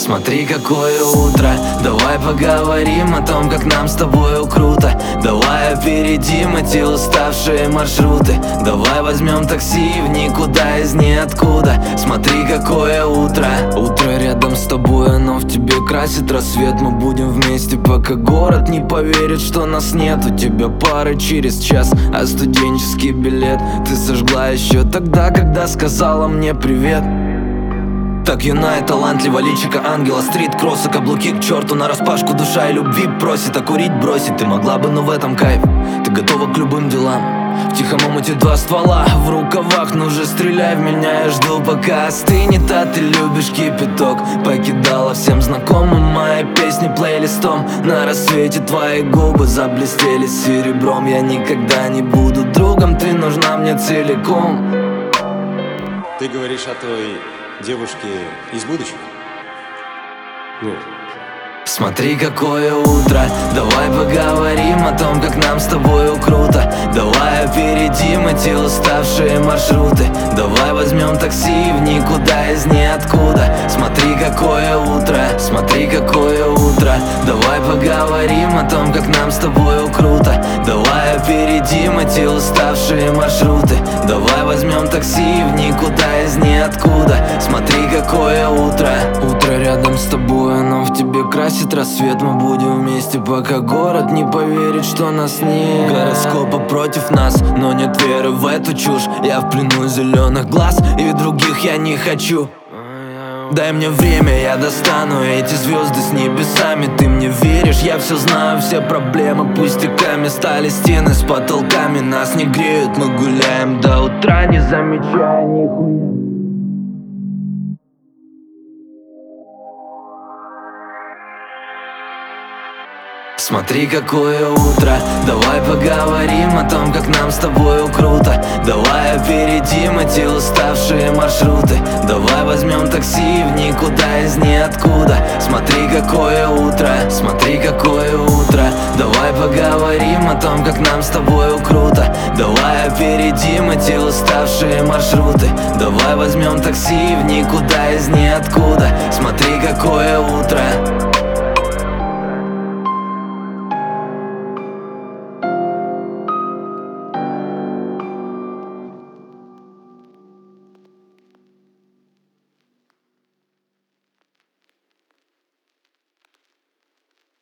Смотри, какое утро, давай поговорим о том, как нам с тобою круто. Давай опередим эти уставшие маршруты. Давай возьмем такси в никуда из ниоткуда. Смотри, какое утро. Утро рядом с тобой, оно в тебе красит рассвет. Мы будем вместе, пока город не поверит, что нас нет. У тебя пары через час, а студенческий билет ты сожгла еще тогда, когда сказала мне привет. Так юна и талантлива, личико ангела, стрит-кроссы, каблуки к черту нараспашку, душа и любви просит, а курить бросить ты могла бы, но в этом кайф. Ты готова к любым делам, в тихом омуте два ствола в рукавах, ну же стреляй в меня, я жду пока остынет. А ты любишь кипяток, покидала всем знакомым мои песни плейлистом. На рассвете твои губы заблестели серебром. Я никогда не буду другом, ты нужна мне целиком. Ты говоришь о той девушки из будущего? Нет. Смотри, какое утро, давай поговорим о том, как нам с тобою круто. Давай опередим эти уставшие маршруты. Давай возьмем такси в никуда из ниоткуда. Смотри, какое утро, смотри, какое утро. Давай поговорим о том, как нам с тобою круто. Давай опередим эти уставшие маршруты. Давай возьмем такси в никуда из ниоткуда. Смотри, какое утро. Утро рядом с тобой, оно в тебе красит рассвет. Мы будем вместе, пока город не поверит, что нас нет. Гороскопы против нас, но нет веры в эту чушь. Я в плену зеленых глаз, и других я не хочу. Дай мне время, я достану эти звезды с небесами. Ты мне веришь, я все знаю, все проблемы пустяками. Стали стены с потолками, нас не греют, мы гуляем до утра, не замечая нихуя. Смотри, какое утро, давай поговорим о том, как нам с тобою круто. Давай опередим эти уставшие маршруты. Давай возьмем такси в никуда из ниоткуда. Смотри, какое утро, смотри, какое утро. Давай поговорим о том, как нам с тобою круто. Давай опередим эти уставшие маршруты. Давай возьмем такси в никуда из ниоткуда. Смотри, какое утро.